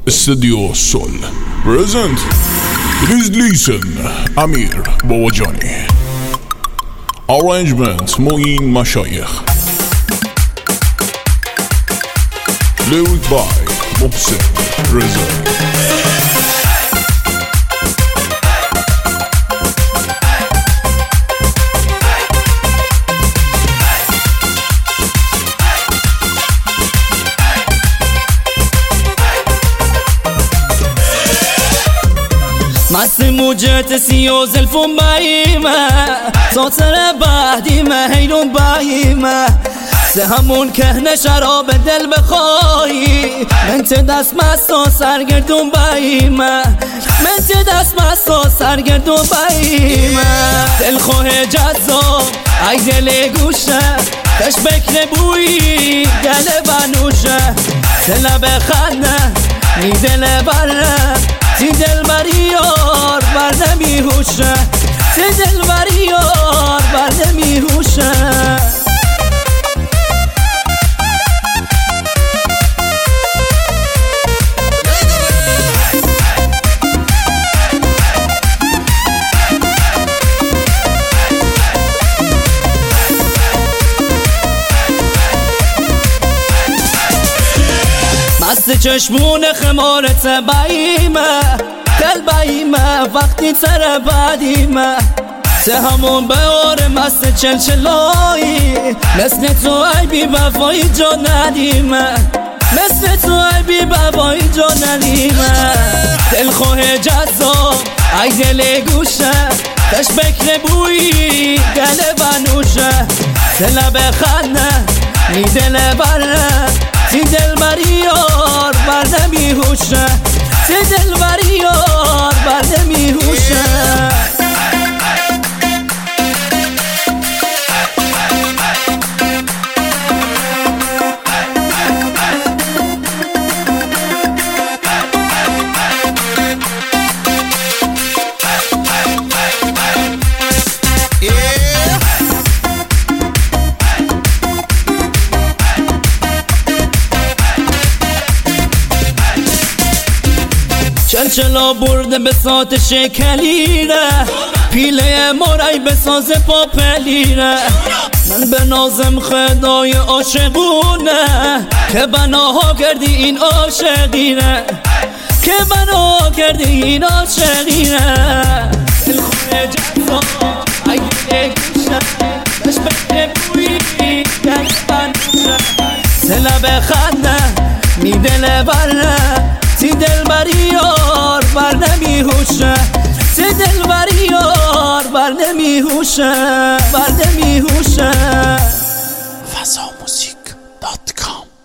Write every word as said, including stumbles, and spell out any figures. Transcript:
استودیو سول present. Please listen. امیر باباجانی. Arrangement معین مشایخ. Lyric by محسن رضایی. مست موجت سیو زلفون بايمه صوتنا بعديمه هيلون بايمه همون کهنه شراب دل بخواهی من ته دست مست و سرگردون بايمه من ته دست مست و سرگردون بايمه دل خواه جذاب ای دل گوشه کش بکر بویی دل بنوشه دل بخنه می دل بره تی دل بریار بر نمی هوشه تی دل بریار بر نمی هوشه مست چشمون خمارت بايمه دل بايمه وقتی تر بعدیمه ته همون بهار مست چلچلایی مثل تو ای بی وفایی جا ندیمه مثل تو ای بی وفایی جا ندیمه دل خواه جذاب ای دل گوشه کش بکر بویی دل بنوشه دل بخنه می دل بره تی دل بریار بر نمی هوشه تی دل بریار بر نمی هوشه چلچلا برده به سات شکلیره پیله مرای به ساز پاپلیره من به نازم خدای عاشقونه که بناها کردی این عاشقینه که بناها کردی این عاشقینه دل خونه جذاب ای دل گوشه بش بکر بویی دل بنوشه دل بخنده می دل بره تی دل بریار بر نمی هوشه تی دل بریار بر نمی هوشه بر نمی هوشه فضا موزیک دات کام